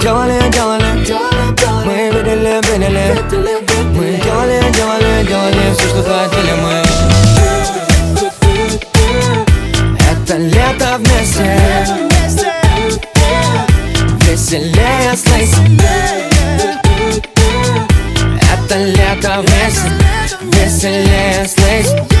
делали, мы видели, мы делали все, что хотели мы. Это лето вместе, веселее с Лейси. Это лето вместе, веселее с Лейси.